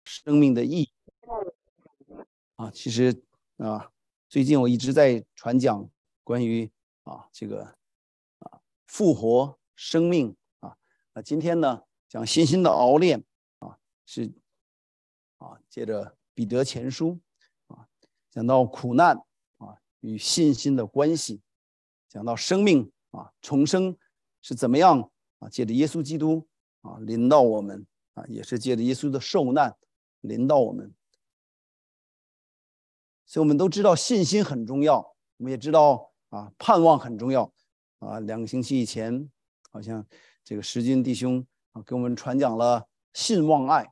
生命的意义其实最近我一直在传讲关于这个复活生命今天呢讲信心的熬炼是借着彼得前书讲到苦难与信心的关系，讲到生命重生是怎么样借着耶稣基督临到我们也是借着耶稣的受难临到我们。所以我们都知道信心很重要，我们也知道盼望很重要2个星期以前好像这个石军弟兄给我们传讲了信望爱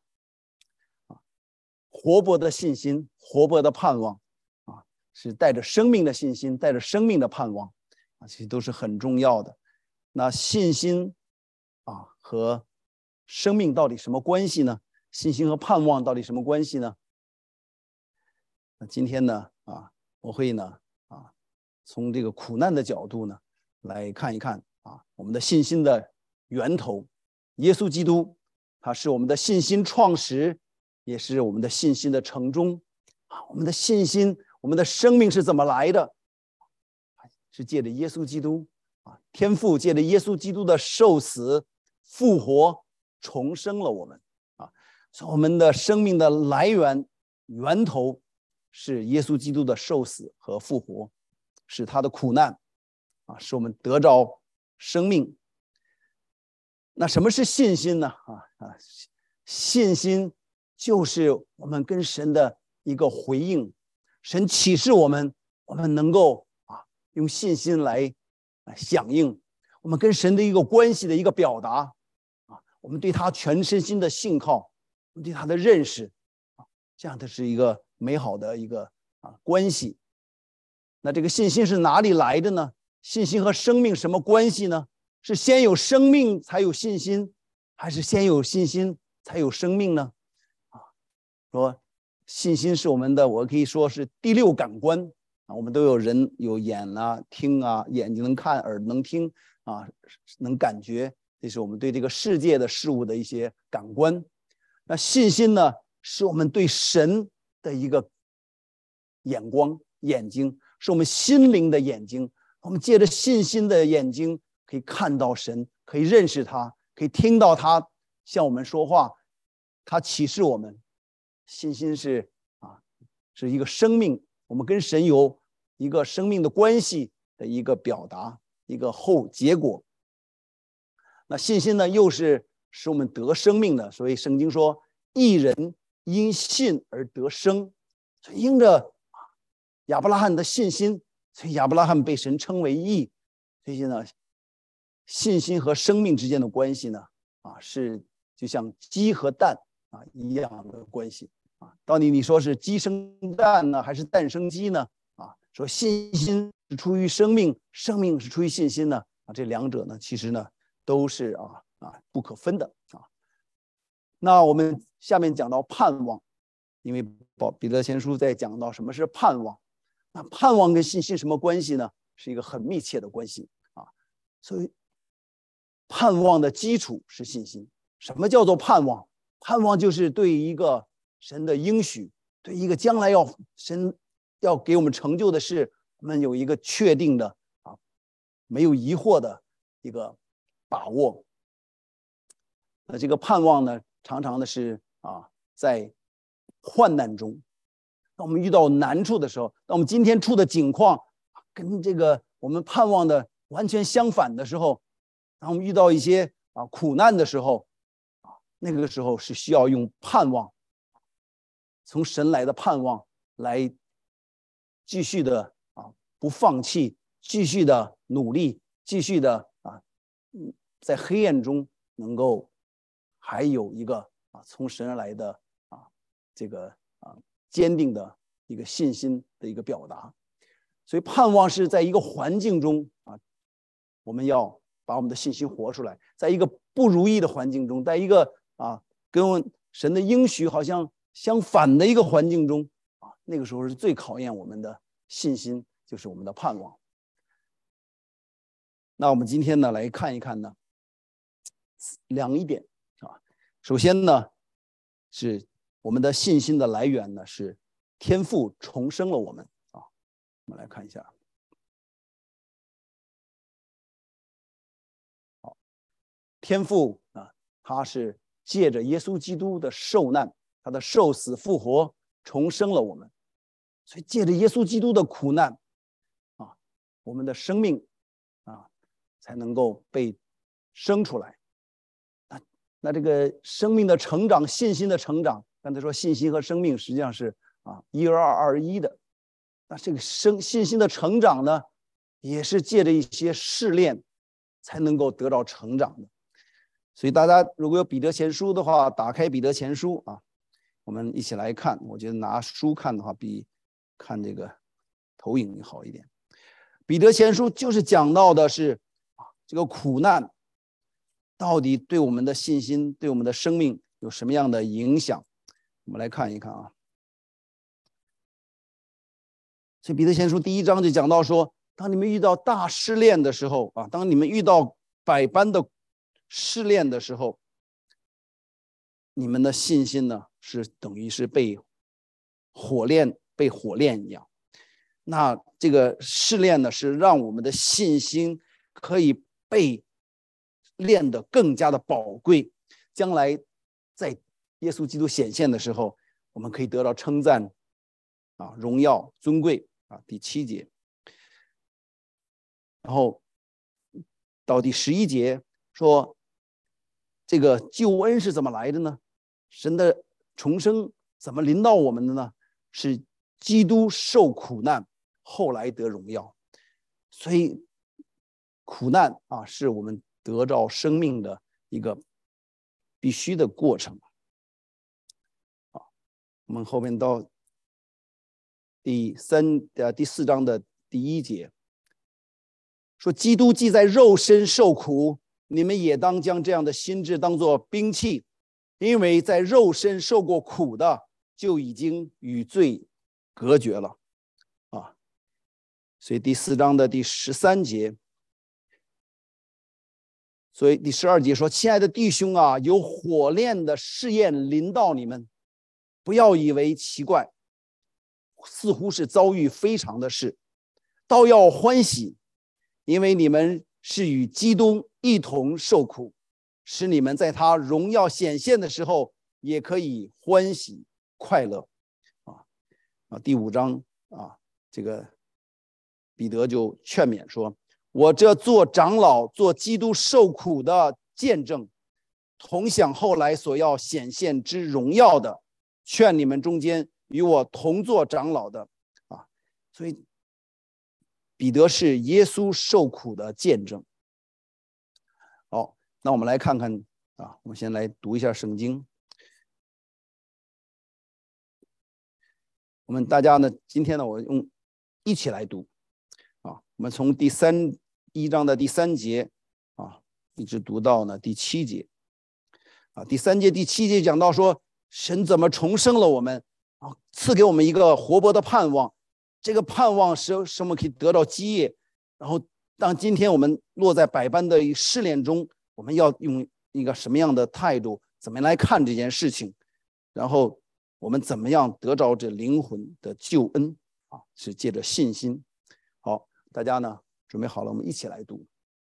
活泼的信心，活泼的盼望是带着生命的信心，带着生命的盼望其实都是很重要的。那信心和生命到底什么关系呢？信心和盼望到底什么关系呢？那今天呢我会呢从这个苦难的角度呢来看一看我们的信心的源头耶稣基督，他是我们的信心创始，也是我们的信心的成终我们的信心，我们的生命是怎么来的？是借着耶稣基督天父借着耶稣基督的受死复活重生了我们所以我们的生命的来源源头是耶稣基督的受死和复活，是他的苦难使我们得着生命。那什么是信心呢？信心就是我们跟神的一个回应，神启示我们能够用信心来响应我们跟神的一个关系的一个表达我们对他全身心的信靠，我们对他的认识这样的是一个美好的一个关系。那这个信心是哪里来的呢？信心和生命什么关系呢？是先有生命才有信心，还是先有信心才有生命呢？说信心是我们的，我可以说是第六感官我们都有人有眼听眼睛能看，耳能听能感觉，这是我们对这个世界的事物的一些感官。那信心呢，是我们对神的一个眼光眼睛，是我们心灵的眼睛，我们借着信心的眼睛可以看到神，可以认识他，可以听到他向我们说话，他启示我们。信心是一个生命，我们跟神有一个生命的关系的一个表达，一个后结果。那信心呢，又是使我们得生命的，所以圣经说义人因信而得生，所以因着亚伯拉罕的信心，所以亚伯拉罕被神称为义。所以呢，信心和生命之间的关系呢是就像鸡和蛋一样的关系到底你说是鸡生蛋呢，还是蛋生鸡呢？说信心是出于生命，生命是出于信心呢这两者呢其实呢都是不可分的那我们下面讲到盼望，因为彼得前书在讲到什么是盼望，那盼望跟信心什么关系呢？是一个很密切的关系所以盼望的基础是信心。什么叫做盼望？盼望就是对一个神的应许，对一个将来神要给我们成就的事，我们有一个确定的没有疑惑的一个把握。那这个盼望呢，常常的是在患难中，当我们遇到难处的时候，当我们今天处的境况跟这个我们盼望的完全相反的时候，当我们遇到一些苦难的时候那个时候是需要用盼望，从神来的盼望来继续的不放弃，继续的努力，继续的在黑暗中能够还有一个从神而来的这个坚定的一个信心的一个表达。所以盼望是在一个环境中我们要把我们的信心活出来，在一个不如意的环境中，在一个跟神的应许好像相反的一个环境中那个时候是最考验我们的信心，就是我们的盼望。那我们今天呢来看一看呢两点首先呢是我们的信心的来源呢是天父重生了我们啊。我们来看一下，好，天父啊，他是借着耶稣基督的受难，他的受死复活重生了我们，所以借着耶稣基督的苦难啊，我们的生命啊才能够被生出来。那这个生命的成长，信心的成长，刚才说信心和生命实际上是一而二，二而一的。那这个信心的成长呢，也是借着一些试炼才能够得到成长的。所以大家如果有彼得前书的话，打开彼得前书啊，我们一起来看。我觉得拿书看的话，比看这个投影好一点。彼得前书就是讲到的是这个苦难到底对我们的信心，对我们的生命有什么样的影响？我们来看一看啊。所以彼得前书第1章就讲到说，当你们遇到大试炼的时候啊，当你们遇到百般的试炼的时候，你们的信心呢是等于是被火炼一样。那这个试炼呢是让我们的信心可以被练得更加的宝贵，将来在耶稣基督显现的时候，我们可以得到称赞荣耀尊贵第7节。然后到第11节说，这个救恩是怎么来的呢？神的重生怎么临到我们的呢？是基督受苦难，后来得荣耀。所以苦难是我们得到生命的一个必须的过程。我们后面到第4章的第1节说，基督既在肉身受苦，你们也当将这样的心志当作兵器，因为在肉身受过苦的，就已经与罪隔绝了所以第4章的第13节，所以第12节说，亲爱的弟兄有火炼的试验临到你们，不要以为奇怪，似乎是遭遇非常的事，倒要欢喜，因为你们是与基督一同受苦，使你们在他荣耀显现的时候也可以欢喜快乐第5章这个彼得就劝勉说，我这做长老做基督受苦的见证，同享后来所要显现之荣耀的，劝你们中间与我同做长老的所以彼得是耶稣受苦的见证。好，那我们来看看我们先来读一下圣经。我们大家呢，今天呢，我一起来读我们从1章的第3节一直读到呢第7节第3节第7节讲到说，神怎么重生了我们赐给我们一个活泼的盼望，这个盼望使我们可以得到基业，然后当今天我们落在百般的试炼中，我们要用一个什么样的态度，怎么来看这件事情，然后我们怎么样得着这灵魂的救恩是借着信心。好，大家呢准备好了，我们一起来读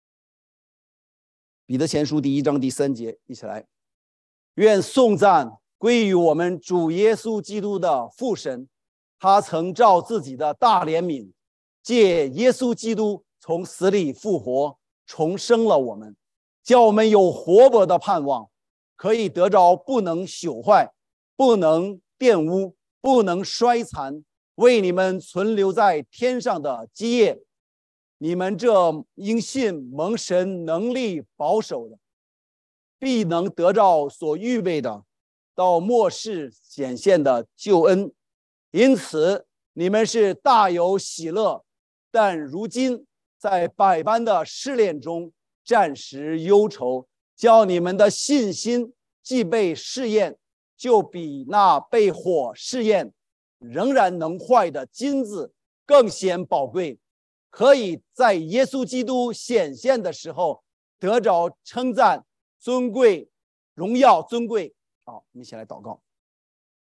彼得前书第1章第3节，一起来。愿颂赞归于我们主耶稣基督的父神，他曾照自己的大怜悯，借耶稣基督从死里复活，重生了我们，叫我们有活泼的盼望，可以得着不能朽坏，不能玷污，不能衰残，为你们存留在天上的基业。你们这因信蒙神能力保守的，必能得着所预备的到末世显现的救恩。因此你们是大有喜乐，但如今在百般的试炼中暂时忧愁，叫你们的信心既被试验，就比那被火试验仍然能坏的金子更显宝贵，可以在耶稣基督显现的时候得着称赞、尊贵、荣耀、尊贵。好，我们一起来祷告。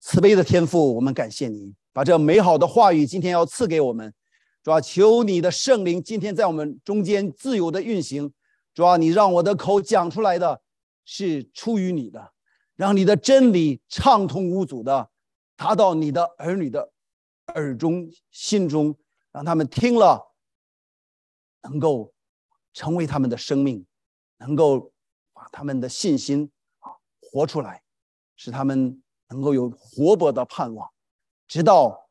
慈悲的天父，我们感谢你，把这美好的话语今天要赐给我们。主啊，求你的圣灵今天在我们中间自由的运行。主啊，你让我的口讲出来的是出于你的，让你的真理畅通无阻的达到你的儿女的耳中心中，让他们听了能够成为他们的生命，能够把他们的信心活出来，使他们能够有活泼的盼望，直到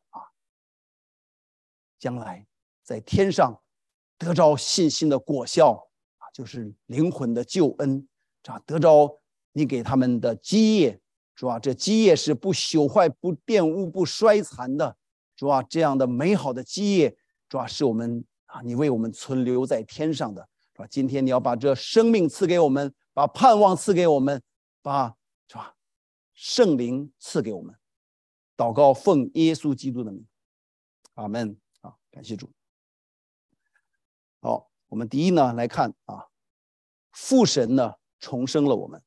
将来在天上得着信心的果效，就是灵魂的救恩，得着你给他们的基业。主啊，这基业是不朽坏、不玷污、不衰残的。主啊，这样的美好的基业，主啊，是我们你为我们存留在天上的。今天你要把这生命赐给我们，把盼望赐给我们，把圣灵赐给我们。祷告奉耶稣基督的名，阿们。感谢主。好，我们第一呢来看父神呢重生了我们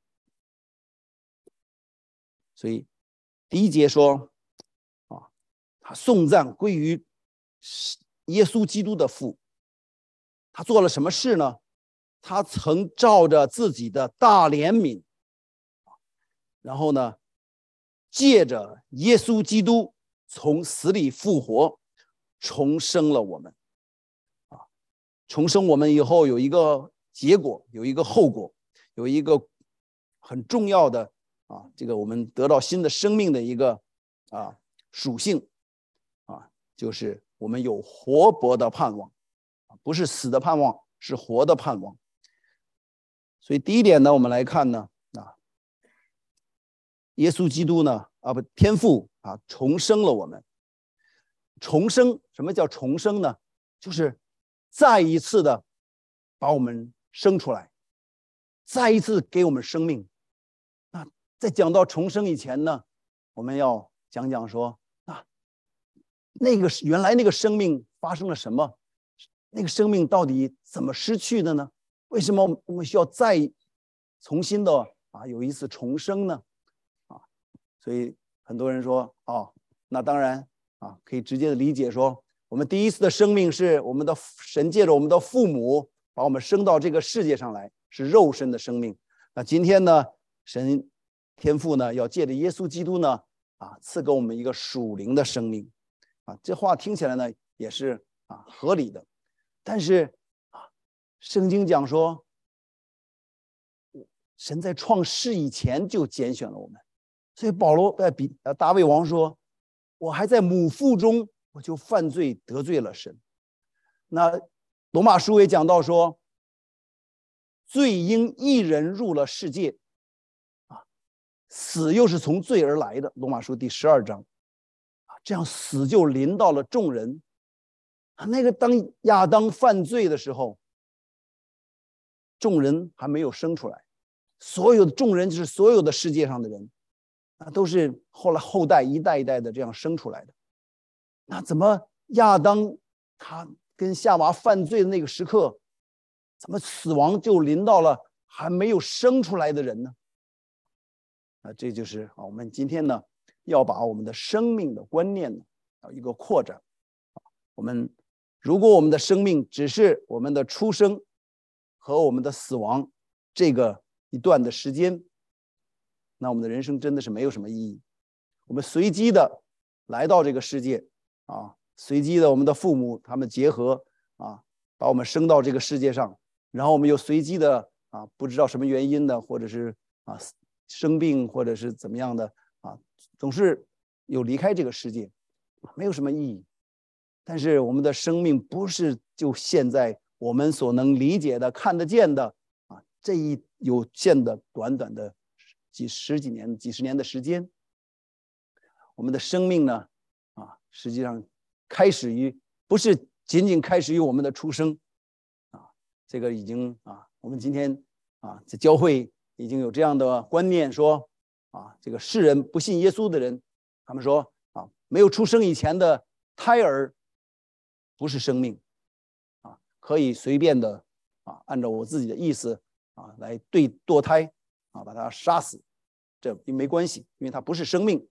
所以第一节说他颂赞归于耶稣基督的父。他做了什么事呢？他曾照着自己的大怜悯，然后呢借着耶稣基督从死里复活，重生了我们重生我们以后有一个结果，有一个后果，有一个很重要的这个我们得到新的生命的一个属性就是我们有活泼的盼望，不是死的盼望，是活的盼望。所以第一点呢，我们来看呢耶稣基督呢天父重生了我们。重生，什么叫重生呢？就是再一次的把我们生出来，再一次给我们生命。在讲到重生以前呢，我们要讲讲说那个原来那个生命发生了什么，那个生命到底怎么失去的呢？为什么我们需要再重新的有一次重生呢？所以很多人说那当然可以直接的理解说，我们第一次的生命是我们的神借着我们的父母把我们生到这个世界上来，是肉身的生命。那今天呢，神天父呢要借着耶稣基督呢赐给我们一个属灵的生命这话听起来呢也是合理的。但是圣经讲说，神在创世以前就拣选了我们。所以保罗大卫王说，我还在母腹中我就犯罪得罪了神。那罗马书也讲到说，罪因一人入了世界死又是从罪而来的。罗马书第12章这样死就临到了众人。那个当亚当犯罪的时候，众人还没有生出来，所有的众人就是所有的世界上的人都是后来后代一代一代的这样生出来的。那怎么亚当他跟夏娃犯罪的那个时刻，怎么死亡就临到了还没有生出来的人呢？这就是我们今天呢要把我们的生命的观念呢一个扩展。如果我们的生命只是我们的出生和我们的死亡这个一段的时间，那我们的人生真的是没有什么意义。我们随机的来到这个世界随机的我们的父母他们结合把我们生到这个世界上，然后我们又随机的不知道什么原因的，或者是生病或者是怎么样的总是有离开这个世界，没有什么意义。但是我们的生命不是就现在我们所能理解的看得见的这一有限的短短的几十年的时间。我们的生命呢实际上开始于不是仅仅开始于我们的出生这个已经我们今天在教会已经有这样的观念说这个世人不信耶稣的人，他们说没有出生以前的胎儿不是生命可以随便的按照我自己的意思来堕胎把它杀死，这没关系，因为它不是生命，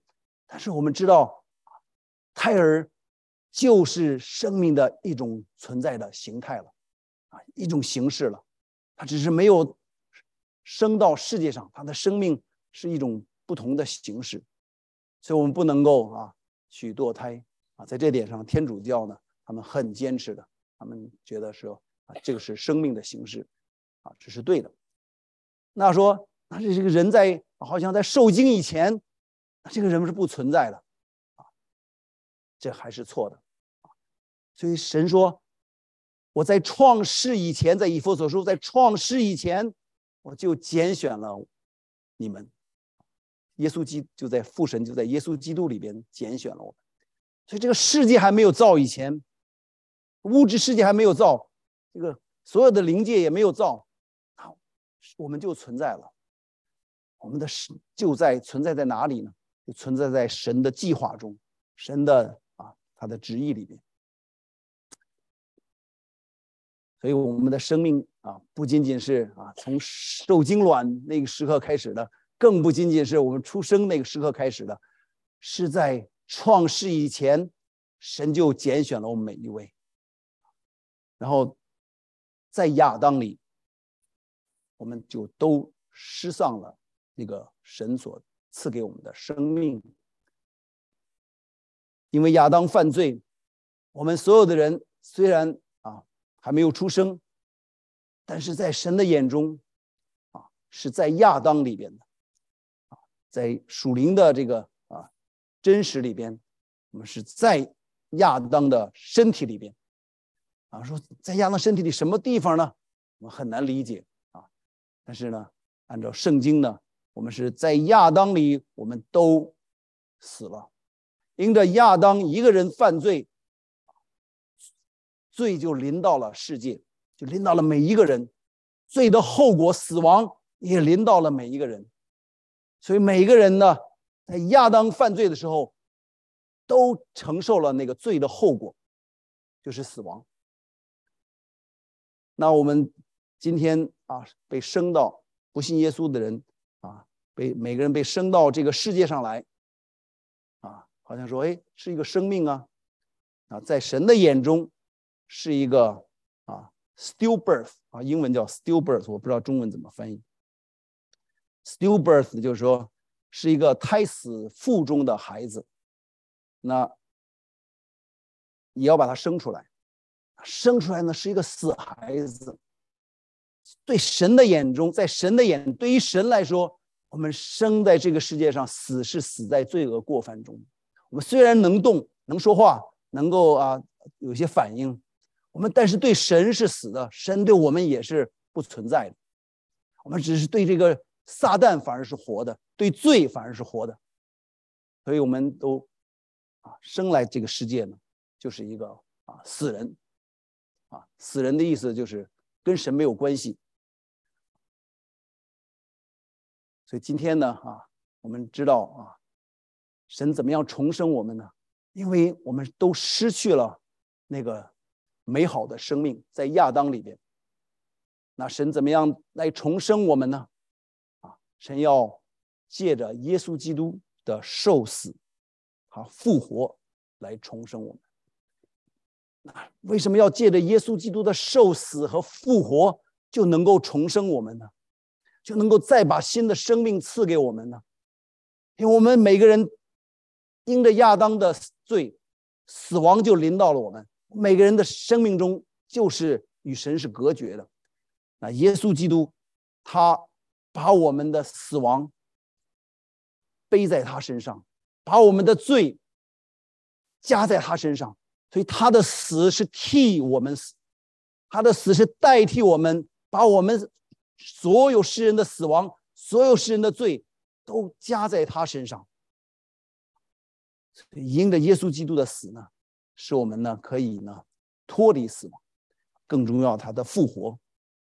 但是我们知道，胎儿就是生命的一种存在的形态了，一种形式了。它只是没有生到世界上，它的生命是一种不同的形式。所以我们不能够去堕胎在这点上，天主教呢，他们很坚持的，他们觉得说这个是生命的形式这是对的。那说那这个人在好像在受精以前，这个人是不存在的这还是错的。所以神说，我在创世以前，在以弗所书在创世以前，我就拣选了你们。耶稣基督就在父神就在耶稣基督里边拣选了我们。所以这个世界还没有造以前，物质世界还没有造，这个所有的灵界也没有造，我们就存在了。我们的就存在在哪里呢？就存在在神的计划中，神的他的旨意里面。所以我们的生命不仅仅是从受精卵那个时刻开始的，更不仅仅是我们出生那个时刻开始的，是在创世以前，神就拣选了我们每一位。然后在亚当里，我们就都失丧了那个神所赐给我们的生命。因为亚当犯罪，我们所有的人虽然还没有出生，但是在神的眼中是在亚当里边的在属灵的这个真实里边，我们是在亚当的身体里边说在亚当身体里什么地方呢？我们很难理解但是呢，按照圣经呢，我们是在亚当里，我们都死了。因着亚当一个人犯罪，罪就临到了世界，就临到了每一个人，罪的后果死亡也临到了每一个人。所以每一个人呢，在亚当犯罪的时候都承受了那个罪的后果，就是死亡。那我们今天被生到不信耶稣的人每个人被生到这个世界上来好像说是一个生命在神的眼中是一个stillbirth英文叫 stillbirth， 我不知道中文怎么翻译。stillbirth 就是说是一个胎死腹中的孩子，那你要把他生出来，生出来呢是一个死孩子。对神的眼中，在神的眼，对于神来说，我们生在这个世界上，死是死在罪恶过犯中。我们虽然能动能说话，能够有些反应，但是对神是死的，神对我们也是不存在的。我们只是对这个撒旦反而是活的，对罪反而是活的。所以我们都生来这个世界呢，就是一个死人死人的意思就是跟神没有关系。所以今天呢我们知道神怎么样重生我们呢？因为我们都失去了那个美好的生命，在亚当里边。那神怎么样来重生我们呢？神要借着耶稣基督的受死复活来重生我们。那为什么要借着耶稣基督的受死和复活就能够重生我们呢？就能够再把新的生命赐给我们呢？因为我们每个人因着亚当的罪，死亡就临到了我们，每个人的生命中就是与神是隔绝的。那耶稣基督他把我们的死亡背在他身上，把我们的罪加在他身上，所以他的死是替我们死，他的死是代替我们，把我们所有世人的死亡，所有世人的罪都加在他身上。因着耶稣基督的死呢，使我们呢可以呢脱离死亡，更重要他的复活。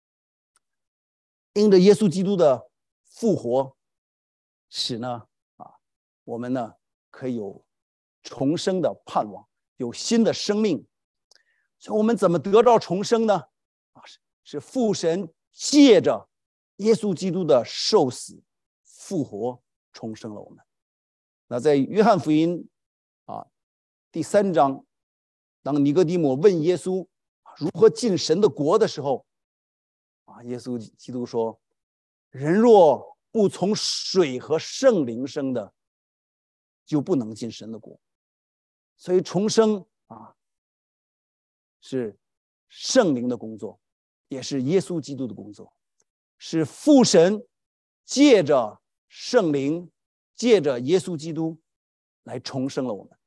因着耶稣基督的复活，使呢我们呢可以有重生的盼望，有新的生命。所以我们怎么得到重生呢？是父神借着耶稣基督的受死复活重生了我们。 那在约翰福音第3章，当尼哥底母问耶稣如何进神的国的时候，耶稣基督说：人若不从水和圣灵生的，就不能进神的国。所以重生是圣灵的工作，也是耶稣基督的工作，是父神借着圣灵，借着耶稣基督来重生了我们。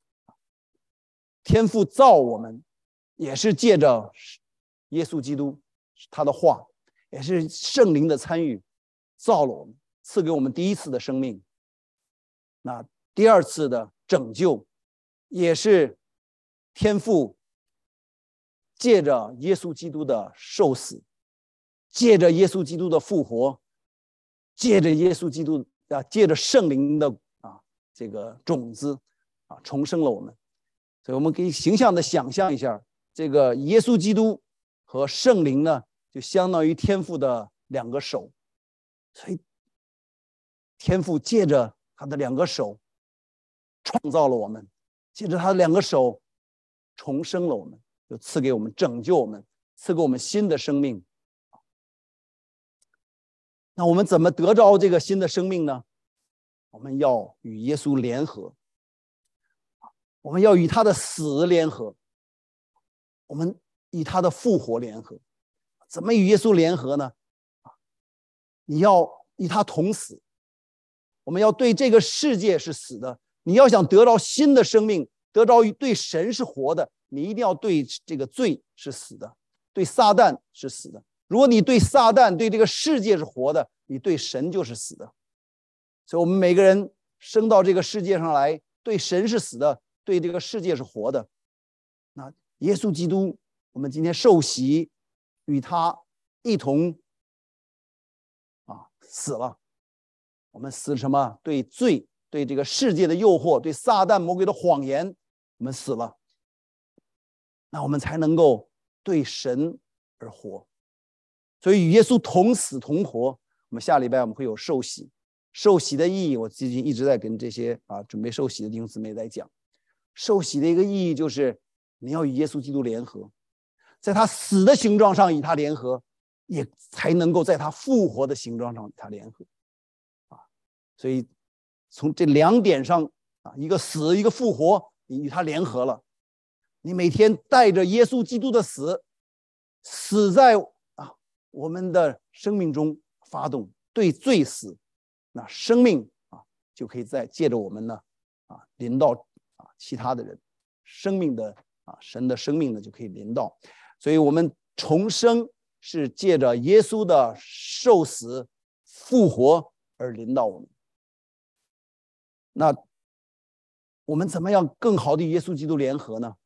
天父造我们，也是借着耶稣基督他的话，也是圣灵的参与造了我们，赐给我们第一次的生命。那第二次的拯救，也是天父借着耶稣基督的受死，借着耶稣基督的复活，借着耶稣基督借着圣灵的这个种子重生了我们。所以我们可以形象的想象一下，这个耶稣基督和圣灵呢，就相当于天父的2个手。所以天父借着他的2个手创造了我们，借着他的2个手重生了我们，就赐给我们拯救我们，赐给我们新的生命。那我们怎么得着这个新的生命呢？我们要与耶稣联合，我们要与他的死联合，我们与他的复活联合。怎么与耶稣联合呢？你要与他同死，我们要对这个世界是死的。你要想得到新的生命，得着对神是活的，你一定要对这个罪是死的，对撒旦是死的。如果你对撒旦对这个世界是活的，你对神就是死的。所以我们每个人生到这个世界上来，对神是死的，对这个世界是活的。那耶稣基督，我们今天受洗，与他一同死了。我们死什么？对罪，对这个世界的诱惑，对撒旦魔鬼的谎言，我们死了。那我们才能够对神而活。所以与耶稣同死同活。我们下礼拜我们会有受洗。受洗的意义，我最近一直在跟这些准备受洗的弟兄姊妹在讲。受洗的一个意义就是你要与耶稣基督联合，在他死的形状上与他联合，也才能够在他复活的形状上与他联合。所以从这2点上一个死一个复活，你与他联合了。你每天带着耶稣基督的死，死在我们的生命中发动，对罪死，那生命就可以再借着我们呢临到其他的人，生命的神的生命呢就可以临到。所以我们重生是借着耶稣的受死复活而临到我们。那我们怎么样更好的与耶稣基督联合呢？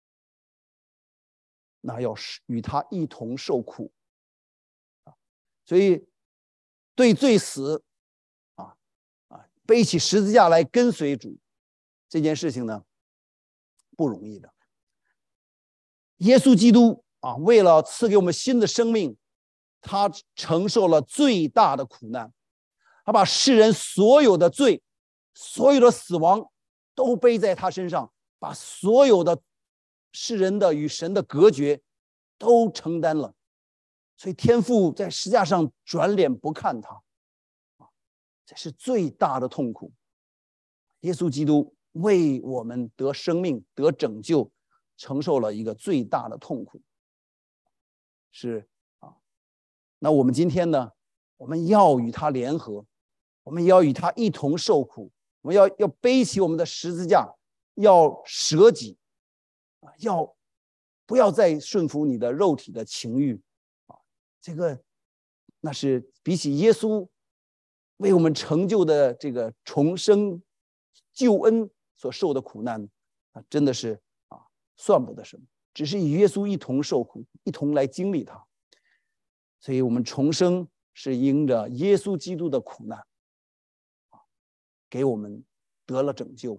那要与他一同受苦。所以对罪死背起十字架来跟随主，这件事情呢不容易的。耶稣基督为了赐给我们新的生命，他承受了最大的苦难，他把世人所有的罪，所有的死亡都背在他身上，把所有的世人的与神的隔绝都承担了。所以天父在十字架上转脸不看他，这是最大的痛苦。耶稣基督为我们得生命得拯救承受了一个最大的痛苦。是那我们今天呢，我们要与他联合，我们要与他一同受苦，我们要背起我们的十字架，要舍己，要不要再顺服你的肉体的情欲。这个那是比起耶稣为我们成就的这个重生救恩所受的苦难，真的是算不得什么，只是与耶稣一同受苦，一同来经历它。所以我们重生是因着耶稣基督的苦难给我们得了拯救。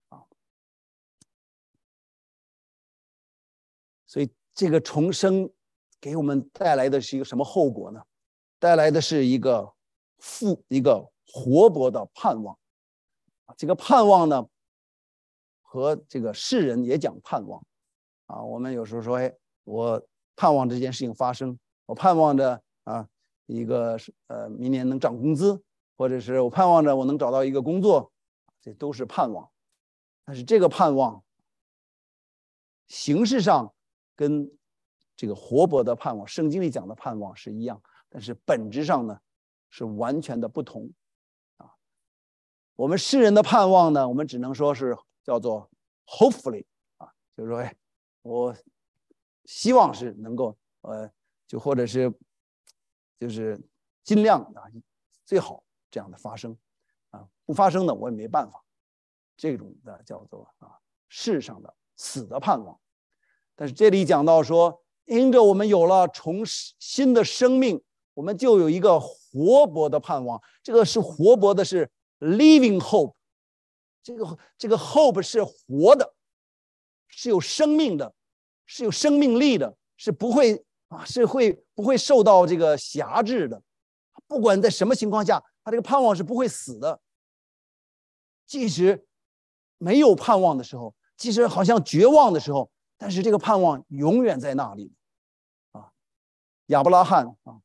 所以这个重生给我们带来的是一个什么后果呢？带来的是一个活泼的盼望。 这个盼望呢，和这个世人也讲盼望啊。我们有时候说，哎，我盼望这件事情发生，我盼望着啊一个明年能涨工资，或者是我盼望着我能找到一个工作，这都是盼望。但是这个盼望形式上跟这个活泼的盼望，圣经里讲的盼望是一样，但是本质上呢是完全的不同啊。我们世人的盼望呢，我们只能说是叫做 hopefully 啊，就是说，哎，我希望是能够就或者是就是尽量啊最好这样的发生啊，不发生的我也没办法，这种的叫做世上的死的盼望。但是这里讲到说，因着我们有了重新的生命，我们就有一个活泼的盼望。这个是活泼的，是 living hope。这个 hope 是活的，是有生命的，是有生命力的，是不会不会受到这个辖制的。不管在什么情况下，他这个盼望是不会死的。即使没有盼望的时候，即使好像绝望的时候，但是这个盼望永远在那里啊。亚伯拉罕啊，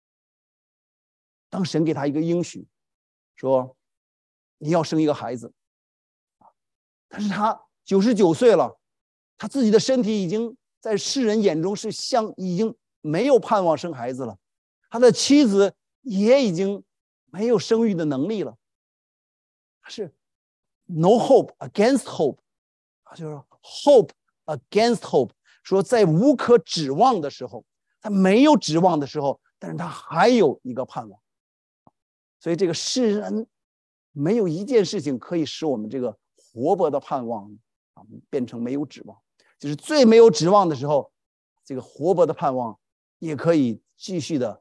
当神给他一个应许，说你要生一个孩子，但是他99岁了，他自己的身体已经在世人眼中是已经没有盼望生孩子了，他的妻子也已经没有生育的能力了，他是 no hope against hope， 就是 hope against hope， 说在无可指望的时候，他没有指望的时候，但是他还有一个盼望。所以这个世人没有一件事情可以使我们这个活泼的盼望变成没有指望，就是最没有指望的时候，这个活泼的盼望也可以继续的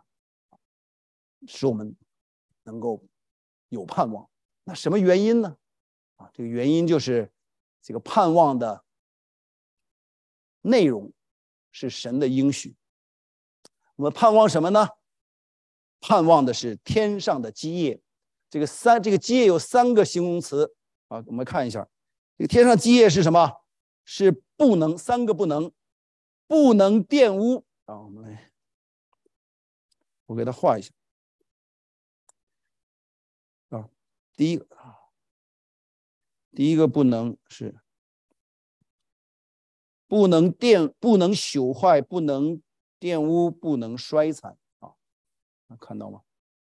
使我们能够有盼望。那什么原因呢？这个原因就是这个盼望的内容是神的应许。我们盼望什么呢？盼望的是天上的基业。这个基业有3个形容词啊，我们看一下。这个天上基业是什么？是不能，3个不能，不能玷污啊。我给它画一下啊。第一个不能是不能朽坏，不能玷污，不能衰残啊。看到吗？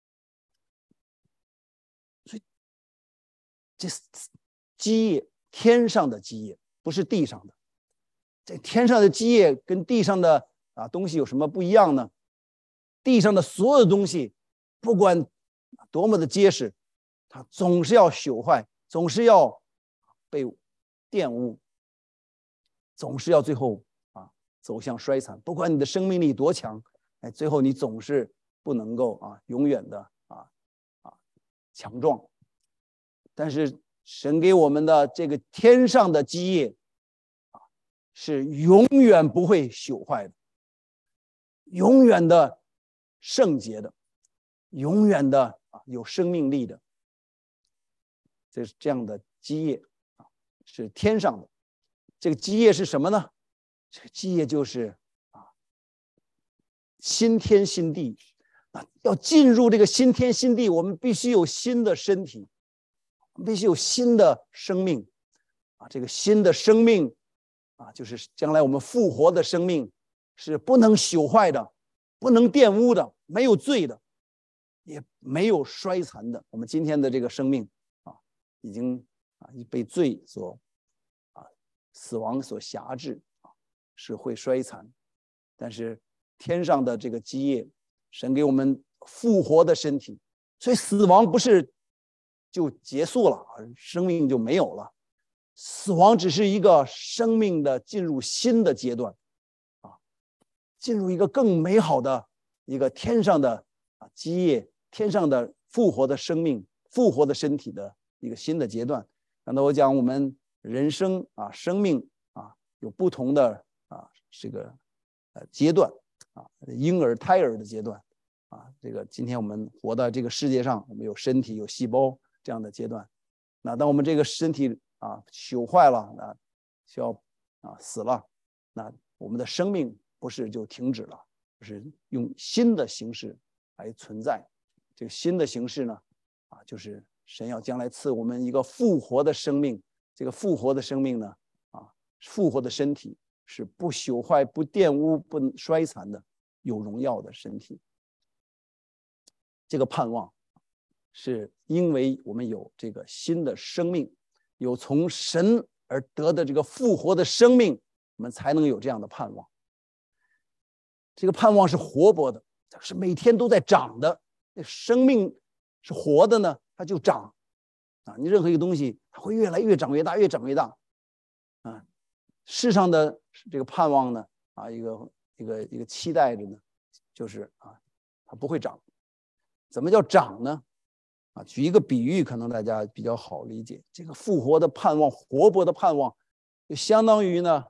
所以这基业，天上的基业，不是地上的。这天上的基业跟地上的东西有什么不一样呢？地上的所有东西，不管多么的结实，它总是要朽坏，总是要被玷污，总是要最后走向衰残。不管你的生命力多强，最后你总是不能够永远的强壮。但是神给我们的这个天上的基业是永远不会朽坏的，永远的圣洁的，永远的有生命力的。这样的基业是天上的。这个基业是什么呢？这个基业就是新天新地。要进入这个新天新地，我们必须有新的身体，我们必须有新的生命这个新的生命就是将来我们复活的生命，是不能朽坏的，不能玷污的，没有罪的，也没有衰残的。我们今天的这个生命已经被罪所死亡所辖制是会衰残。但是天上的这个基业，神给我们复活的身体，所以死亡不是就结束了，生命就没有了。死亡只是一个生命的进入新的阶段进入一个更美好的一个天上的基业，天上的复活的生命，复活的身体的一个新的阶段。刚才我讲我们人生生命有不同的这个阶段婴儿胎儿的阶段这个今天我们活在这个世界上，我们有身体有细胞这样的阶段。 那当我们这个身体朽坏了，需要死了，那我们的生命不是就停止了，是用新的形式来存在。这个新的形式呢，就是神要将来赐我们一个复活的生命。这个复活的生命呢，复活的身体是不朽坏、不玷污、不衰残的，有荣耀的身体。这个盼望是因为我们有这个新的生命，有从神而得的这个复活的生命，我们才能有这样的盼望。这个盼望是活泼的，是每天都在长的。生命是活的呢，它就长你任何一个东西，它会越来越长越大，越长越大世上的这个盼望呢一个期待着呢，就是它不会长。怎么叫长呢？举一个比喻，可能大家比较好理解。这个复活的盼望，活泼的盼望，就相当于呢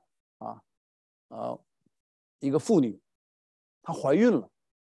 一个妇女，她怀孕了，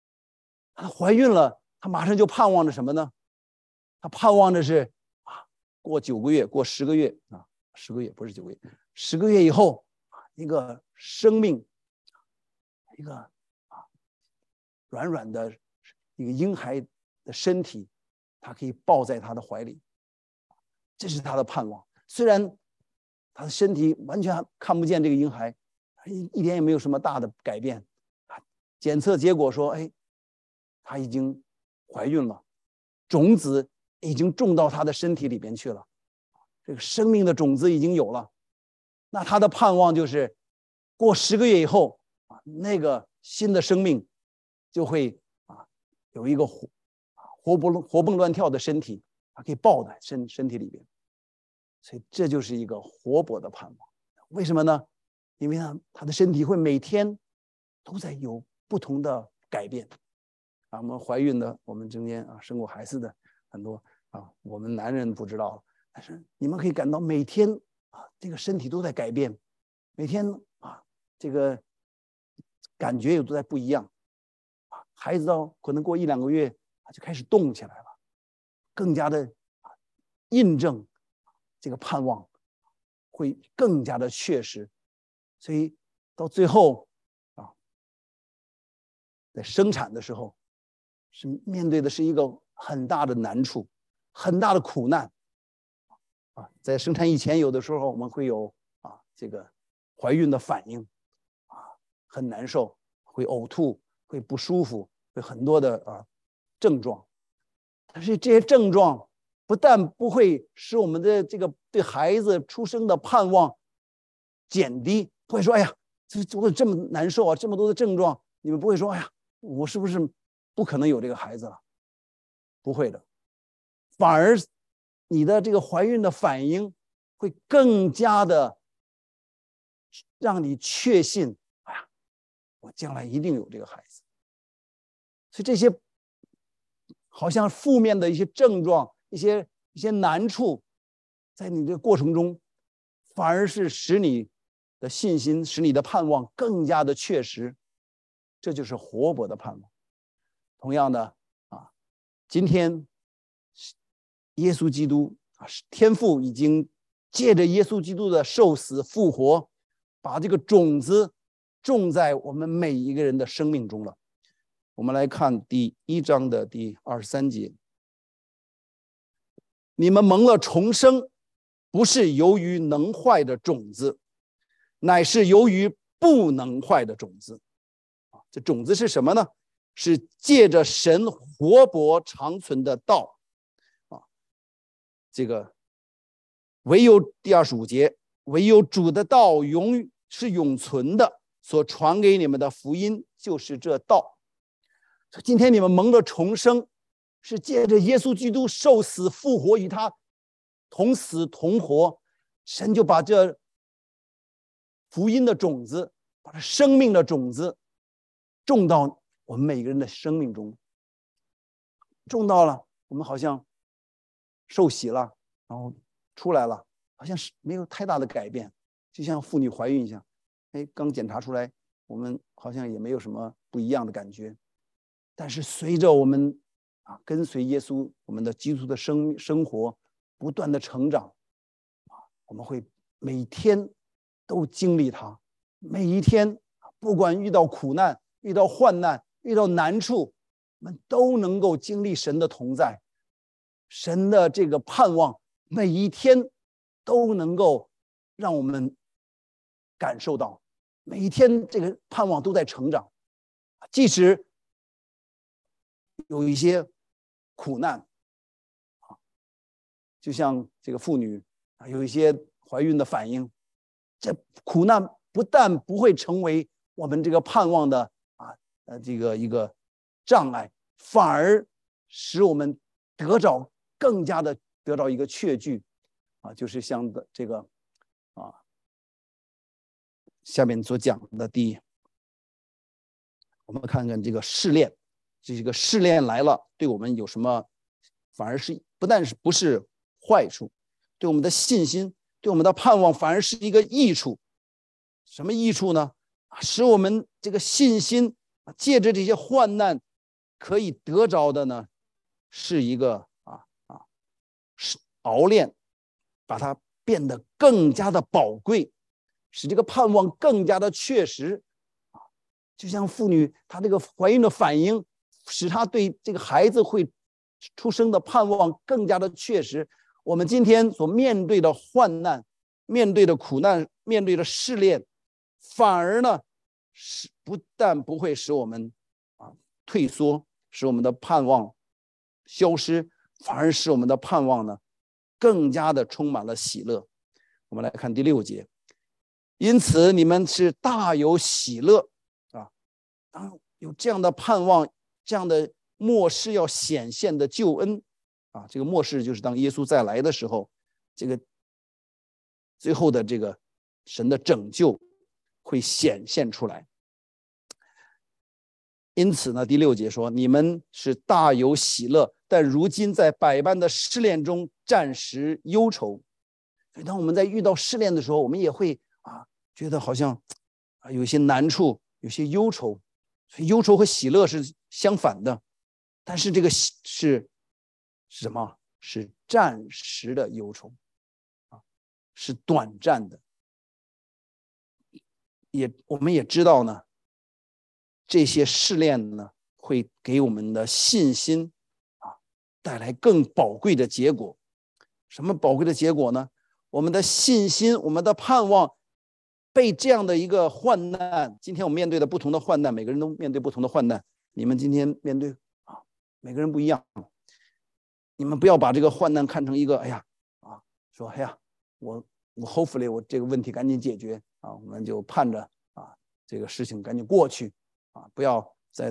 她马上就盼望着什么呢？她盼望着是过9个月，过10个月10个月不是9个月，10个月以后一个生命，一个软软的一个婴孩的身体，他可以抱在他的怀里，这是他的盼望。虽然他的身体完全看不见这个婴孩，一点也没有什么大的改变，检测结果说他已经怀孕了，种子已经种到他的身体里边去了，这个生命的种子已经有了。那他的盼望就是过10个月以后那个新的生命就会有一个活蹦乱跳的身体，他可以抱在身体里边。所以这就是一个活泼的盼望。为什么呢？因为呢他的身体会每天都在有不同的改变我们怀孕的，我们中间生过孩子的很多我们男人不知道，但是你们可以感到每天这个身体都在改变，每天这个感觉也都在不一样孩子到可能过1、2个月就开始动起来了，更加的印证这个盼望会更加的确实。所以到最后在生产的时候是面对的是一个很大的难处，很大的苦难在生产以前，有的时候我们会有这个怀孕的反应很难受，会呕吐，会不舒服，会很多的症状。但是这些症状不但不会使我们的这个对孩子出生的盼望减低，不会说哎呀这么难受这么多的症状，你们不会说哎呀我是不是不可能有这个孩子了？不会的，反而你的这个怀孕的反应会更加的让你确信哎呀我将来一定有这个孩子。所以这些好像负面的一些症状，一些难处，在你的过程中反而是使你的信心，使你的盼望更加的确实。这就是活泼的盼望。同样的今天耶稣基督天父已经借着耶稣基督的受死复活，把这个种子种在我们每一个人的生命中了。我们来看第1章的第23节，你们蒙了重生，不是由于能坏的种子，乃是由于不能坏的种子。这种子是什么呢？是借着神活泼长存的道这个唯有第25节，唯有主的道是永存的，所传给你们的福音就是这道。今天你们蒙了重生，是借着耶稣基督受死复活，与他同死同活，神就把这福音的种子，把这生命的种子种到我们每个人的生命中。种到了，我们好像受洗了，然后出来了，好像是没有太大的改变，就像妇女怀孕一样，刚检查出来，我们好像也没有什么不一样的感觉。但是随着我们跟随耶稣，我们的基督的生活不断的成长，我们会每天都经历它，每一天不管遇到苦难、遇到患难、遇到难处，我们都能够经历神的同在，神的这个盼望，每一天都能够让我们感受到，每一天这个盼望都在成长，即使有一些苦难，就像这个妇女有一些怀孕的反应，这苦难不但不会成为我们这个盼望的这个一个障碍，反而使我们更加的得到一个确据就是像这个下面所讲的我们看看这个试炼，这个试炼来了，对我们有什么？反而是不是坏处，对我们的信心，对我们的盼望，反而是一个益处。什么益处呢？使我们这个信心借着这些患难可以得着的呢，是一个是熬炼，把它变得更加的宝贵，使这个盼望更加的确实。就像妇女她这个怀孕的反应，使她对这个孩子会出生的盼望更加的确实。我们今天所面对的患难、面对的苦难、面对的试炼，反而呢不但不会使我们退缩，使我们的盼望消失，反而使我们的盼望呢更加的充满了喜乐。我们来看第6节，因此你们是大有喜乐当有这样的盼望，这样的末世要显现的救恩这个末世就是当耶稣再来的时候，这个最后的这个神的拯救会显现出来。因此呢，第6节说，你们是大有喜乐，但如今在百般的试炼中暂时忧愁。所以当我们在遇到试炼的时候，我们也会觉得好像有些难处，有些忧愁。所以忧愁和喜乐是相反的，但是这个是什么？是暂时的忧愁是短暂的。我们也知道呢，这些试炼呢会给我们的信心带来更宝贵的结果。什么宝贵的结果呢？我们的信心，我们的盼望被这样的一个患难，今天我们面对的不同的患难，每个人都面对不同的患难。你们今天面对每个人不一样。你们不要把这个患难看成一个说我 hopefully 我这个问题赶紧解决我们就盼着这个事情赶紧过去不要再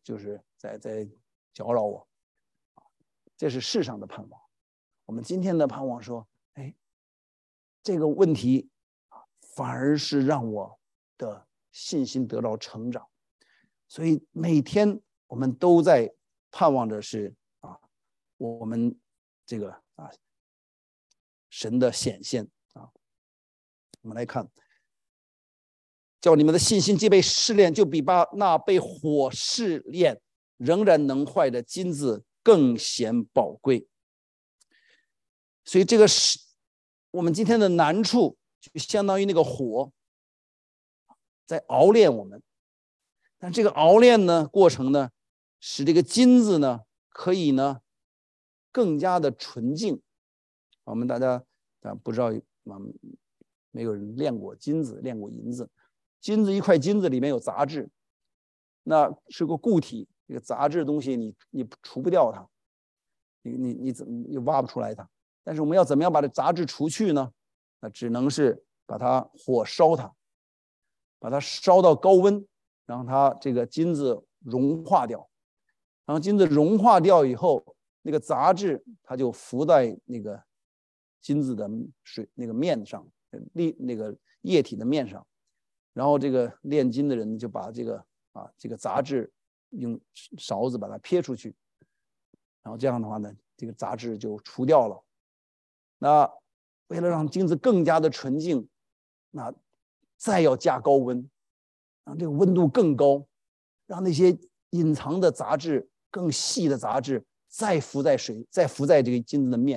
搅扰我这是世上的盼望。我们今天的盼望说，这个问题反而是让我的信心得到成长。所以每天我们都在盼望着是我们这个神的显现我们来看，叫你们的信心既被试炼，就比那被火试炼仍然能坏的金子更显宝贵。所以这个是我们今天的难处，就相当于那个火在熬炼我们。但这个熬炼呢过程呢，使这个金子呢可以呢更加的纯净。我们大家不知道没有人炼过金子，炼过银子。一块金子里面有杂质，那是个固体，这个杂质的东西你除不掉它，你怎么也挖不出来它。但是我们要怎么样把这杂质除去呢？那只能是把它火烧它，把它烧到高温，让它这个金子融化掉。然后金子融化掉以后，那个杂质它就浮在那个金子的那个面上，那个液体的面上。然后这个炼金的人就把这个杂质用勺子把它撇出去，然后这样的话呢，这个杂质就除掉了。那为了让金子更加的纯净，那再要加高温，让这个温度更高，让那些隐藏的杂质、更细的杂质再浮在这个金子的面上，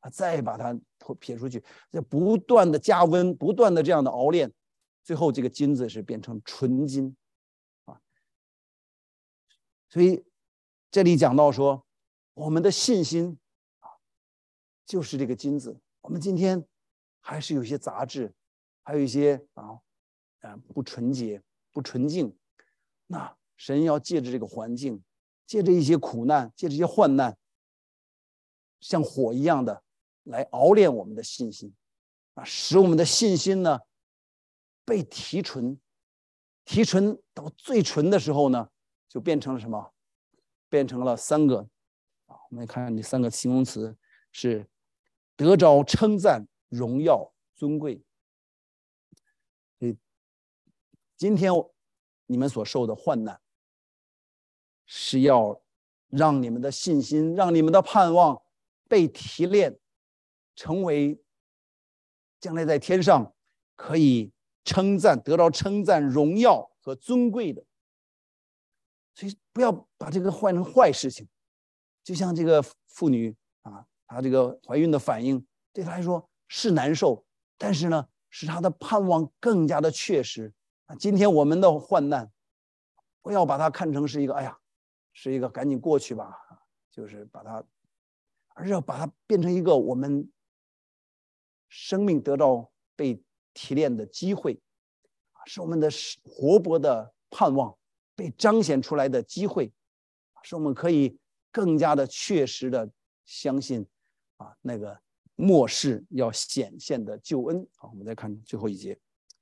再把它撇出去，再不断的加温，不断的这样的熬炼，最后这个金子是变成纯金啊。所以这里讲到说，我们的信心啊，就是这个金子。我们今天还是有些杂质，还有一些不纯洁、不纯净。那神要借着这个环境，借着一些苦难，借着一些患难，像火一样的来熬炼我们的信心啊，使我们的信心呢被提纯，提纯到最纯的时候呢，就变成了什么？变成了3个啊。我们看这3个形容词是得着称赞、荣耀、尊贵。今天你们所受的患难，是要让你们的信心，让你们的盼望被提炼，成为将来在天上可以称赞、得到称赞、荣耀和尊贵的。所以不要把这个换成坏事情。就像这个妇女啊，她这个怀孕的反应对她来说是难受，但是呢，使她的盼望更加的确实。今天我们的患难，不要把它看成是一个是一个赶紧过去吧，就是把它，而是要把它变成一个我们生命得到被提炼的机会，是我们的活泼的盼望被彰显出来的机会，是我们可以更加的确实的相信那个末世要显现的救恩。好，我们再看最后一节，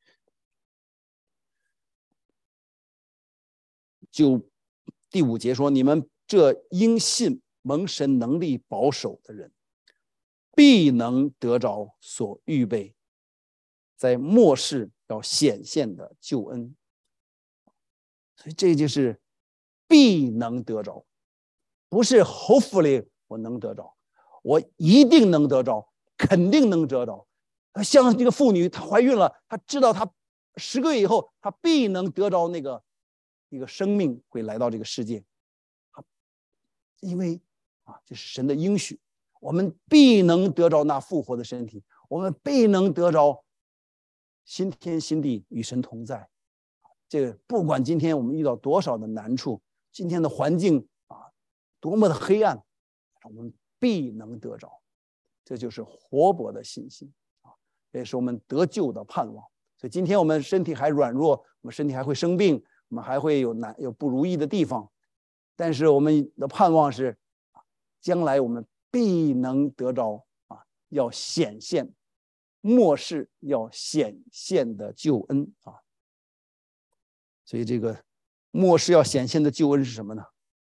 就第5节说：你们这因信蒙神能力保守的人，必能得着所预备在末世要显现的救恩。所以这就是必能得着，不是 hopefully 我能得着，我一定能得着，肯定能得着。像这个妇女，她怀孕了，她知道她10个月以后，她必能得着一个生命会来到这个世界，因为这是神的应许，我们必能得着那复活的身体，我们必能得着新天新地与神同在。这个不管今天我们遇到多少的难处，今天的环境多么的黑暗，我们必能得着。这就是活泼的信心这也是我们得救的盼望。所以今天我们身体还软弱，我们身体还会生病，我们还会有不如意的地方，但是我们的盼望是将来我们必能得着要显现末世要显现的救恩所以这个末世要显现的救恩是什么呢？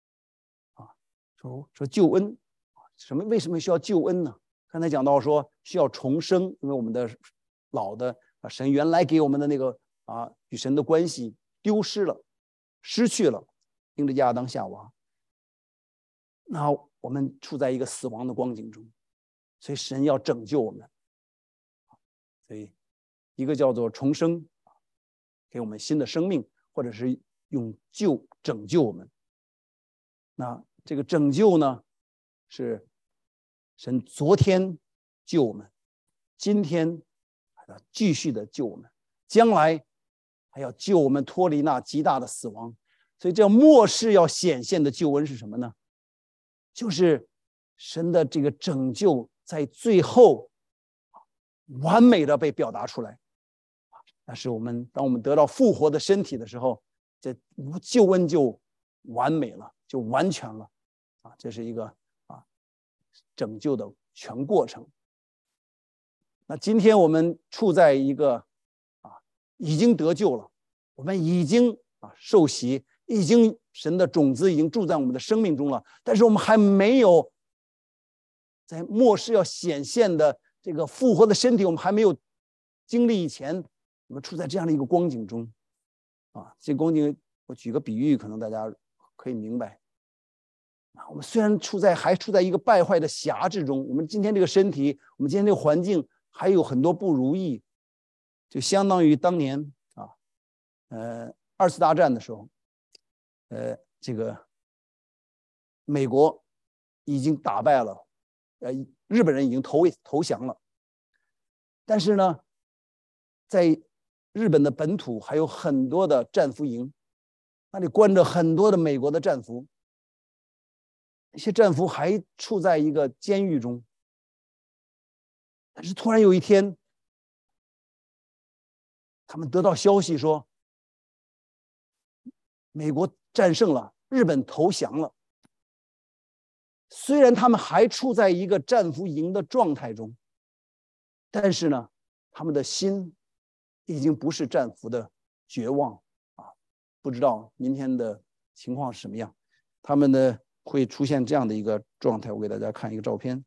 说救恩为什么需要救恩呢？刚才讲到说需要重生，因为我们的老的神原来给我们的那个与神的关系丢失了，失去了，因着亚当夏娃，那我们处在一个死亡的光景中，所以神要拯救我们。所以一个叫做重生，给我们新的生命，或者是用拯救我们。那这个拯救呢，是神昨天救我们，今天还要继续的救我们，将来还要救我们脱离那极大的死亡。所以这末世要显现的救恩是什么呢？就是神的这个拯救在最后完美的被表达出来。那是当我们得到复活的身体的时候，这救恩就完美了，就完全了这是一个拯救的全过程。那今天我们处在一个已经得救了，我们已经受洗，已经神的种子已经住在我们的生命中了，但是我们还没有在末世要显现的这个复活的身体，我们还没有经历以前，我们处在这样的一个光景中这个光景我举个比喻，可能大家可以明白我们虽然还处在一个败坏的辖制中，我们今天这个身体，我们今天这个环境还有很多不如意，就相当于当年2次大战的时候这个美国已经打败了日本人已经投降了，但是呢，在日本的本土还有很多的战俘营，那里关着很多的美国的战俘，那些战俘还处在一个监狱中。但是突然有一天，他们得到消息说，美国战胜了，日本投降了。虽然他们还处在一个战俘营的状态中，但是呢，他们的心已经不是战俘的绝望啊！不知道明天的情况是什么样，他们呢会出现这样的一个状态。我给大家看一个照片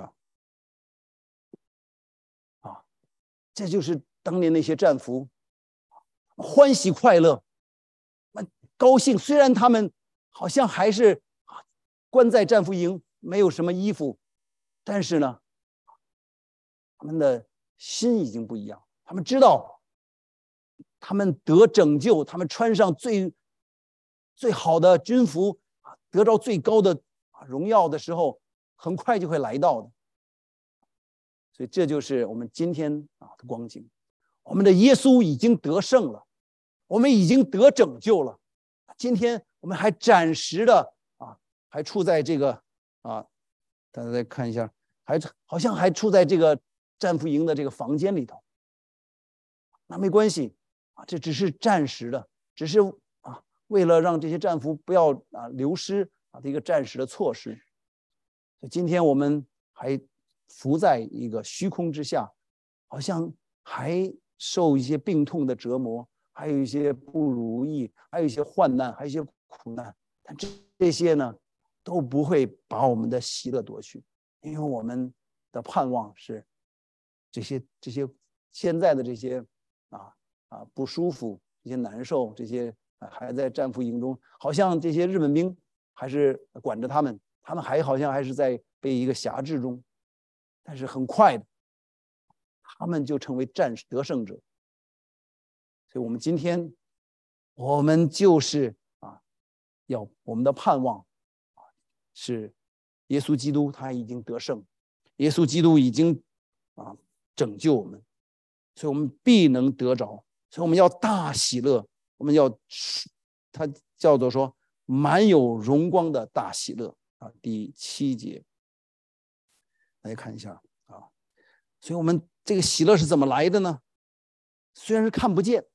这就是当年那些战俘欢喜快乐、高兴。虽然他们好像还是关在战俘营，没有什么衣服，但是呢，他们的心已经不一样。他们知道，他们得拯救，他们穿上最好的军服，得到最高的荣耀的时候，很快就会来到的。所以这就是我们今天的光景。我们的耶稣已经得胜了，我们已经得拯救了。今天我们还暂时的还处在这个大家再看一下，好像还处在这个战俘营的这个房间里头。那没关系这只是暂时的，只是为了让这些战俘不要流失的一个暂时的措施。今天我们还浮在一个虚空之下，好像还受一些病痛的折磨，还有一些不如意，还有一些患难，还有一些苦难。但这些呢，都不会把我们的喜乐夺去，因为我们的盼望是这些现在的这些不舒服，这些难受，这些还在战俘营中，好像这些日本兵还是管着他们，他们好像还是在被一个辖制中，但是很快的，他们就成为得胜者。所以我们今天，我们就是我们的盼望是耶稣基督他已经得胜，耶稣基督已经拯救我们，所以我们必能得着。所以我们要大喜乐，我们要它叫做说满有荣光的大喜乐第7节，大家看一下所以我们这个喜乐是怎么来的呢？虽然是看不见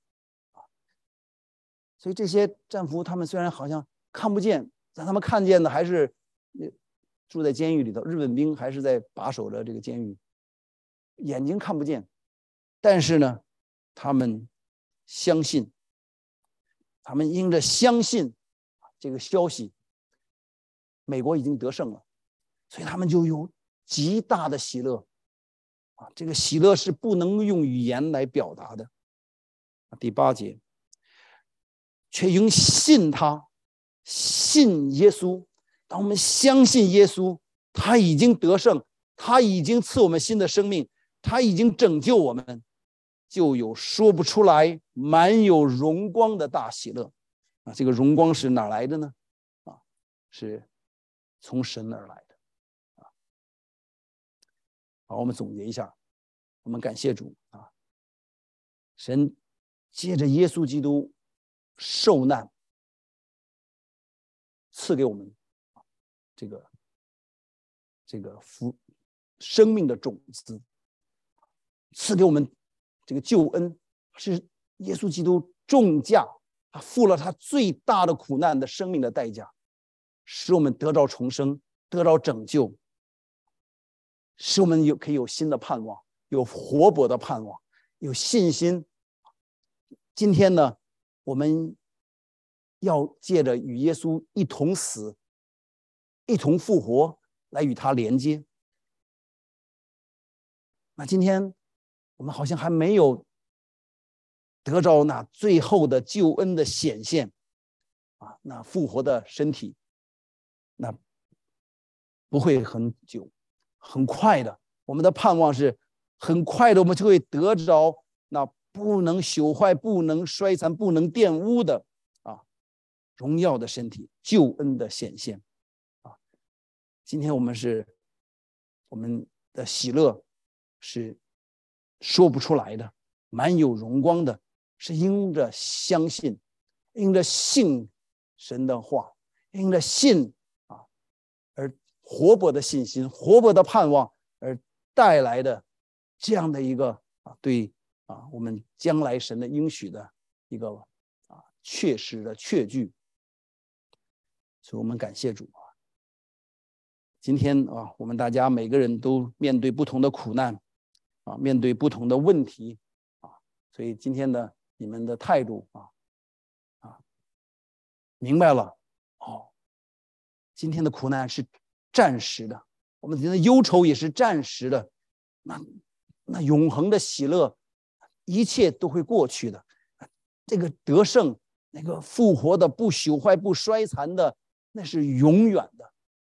所以这些战俘他们虽然好像看不见，但他们看见的还是住在监狱里头，日本兵还是在把守着这个监狱，眼睛看不见，但是呢，他们相信，他们因着相信这个消息，美国已经得胜了，所以他们就有极大的喜乐这个喜乐是不能用语言来表达的第8节，却因信他，信耶稣。当我们相信耶稣，他已经得胜，他已经赐我们新的生命，他已经拯救我们，就有说不出来满有荣光的大喜乐这个荣光是哪来的呢是从神而来的好，我们总结一下，我们感谢主神借着耶稣基督受难，赐给我们这个生命的种子，赐给我们这个救恩，是耶稣基督重价，他付了他最大的苦难的生命的代价，使我们得着重生，得着拯救，使我们可以有新的盼望，有活泼的盼望，有信心。今天呢，我们要借着与耶稣一同死，一同复活，来与他连接。那今天我们好像还没有得着那最后的救恩的显现那复活的身体，那不会很久，很快的。我们的盼望是很快的，我们就会得着那不能朽坏、不能衰残、不能玷污的荣耀的身体，救恩的显现今天我们是我们的喜乐是说不出来的，满有荣光的，是因着相信，因着信神的话，因着信而活泼的信心，活泼的盼望而带来的这样的一个对我们将来神的应许的一个确实的确据。所以我们感谢主今天我们大家每个人都面对不同的苦难面对不同的问题所以今天的你们的态度明白了今天的苦难是暂时的，我们今天的忧愁也是暂时的，那永恒的喜乐，一切都会过去的。这个得胜，那个复活的、不朽坏、不衰残的，那是永远的。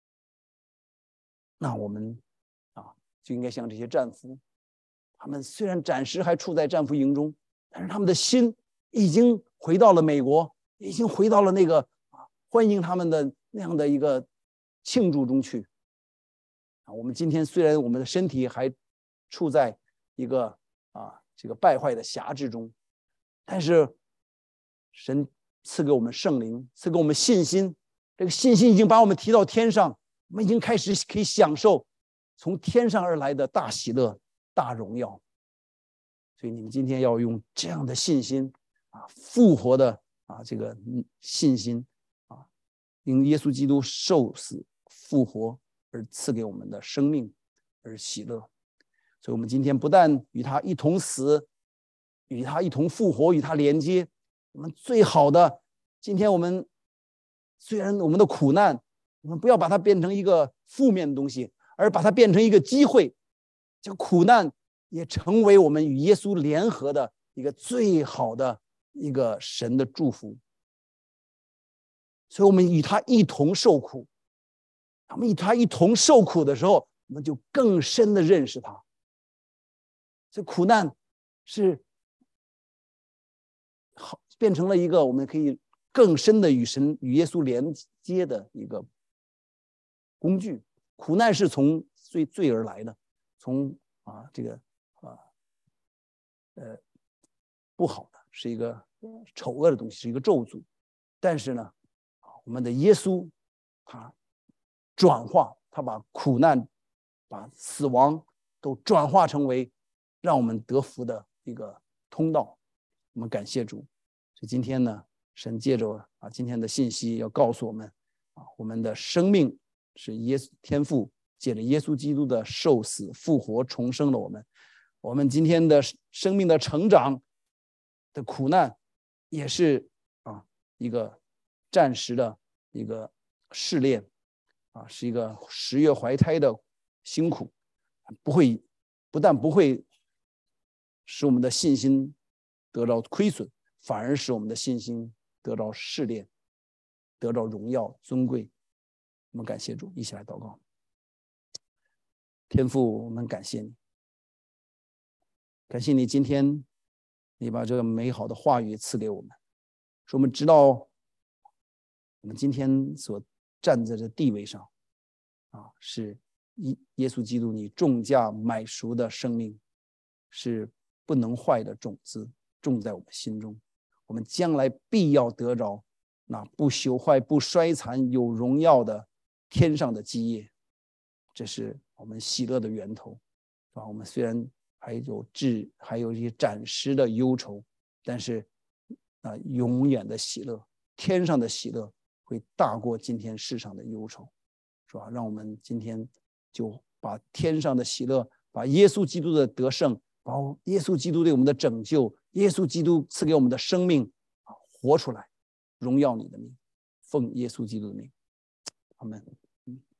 那我们就应该像这些战俘，他们虽然暂时还处在战俘营中，但是他们的心已经回到了美国，已经回到了那个欢迎他们的那样的一个庆祝中去。我们今天虽然我们的身体还处在一个这个败坏的辖制中，但是神赐给我们圣灵，赐给我们信心，这个信心已经把我们提到天上，我们已经开始可以享受从天上而来的大喜乐、大荣耀。所以你们今天要用这样的信心复活的这个信心因耶稣基督受死复活而赐给我们的生命而喜乐。所以我们今天不但与他一同死，与他一同复活，与他连接，我们最好的今天我们虽然我们的苦难，我们不要把它变成一个负面的东西，而把它变成一个机会，这个苦难也成为我们与耶稣联合的一个最好的一个神的祝福。所以我们与他一同受苦，我们与他一同受苦的时候，我们就更深的认识他。这苦难是变成了一个我们可以更深的与神与耶稣连接的一个工具。苦难是从罪而来的，从这个不好的，是一个丑恶的东西，是一个咒诅。但是呢，我们的耶稣他转化，他把苦难、把死亡都转化成为让我们得福的一个通道。我们感谢主。所以今天呢，神借着今天的信息要告诉我们我们的生命是耶稣天父借着耶稣基督的受死复活重生了我们。我们今天的生命的成长的苦难也是一个暂时的一个试炼是一个10月怀胎的辛苦，不但不会使我们的信心得到亏损，反而使我们的信心得到试炼，得到荣耀尊贵。我们感谢主，一起来祷告。天父，我们感谢你，感谢你今天你把这个美好的话语赐给我们，使我们知道我们今天所站在这地位上是耶稣基督你重价买赎的生命，是不能坏的种子种在我们心中，我们将来必要得着那不朽坏不衰残有荣耀的天上的基业。这是我们喜乐的源头我们虽然还有一些暂时的忧愁，但是永远的喜乐，天上的喜乐会大过今天世上的忧愁，是吧？让我们今天就把天上的喜乐，把耶稣基督的得胜，把耶稣基督对我们的拯救，耶稣基督赐给我们的生命活出来，荣耀你的名，奉耶稣基督的名，阿们。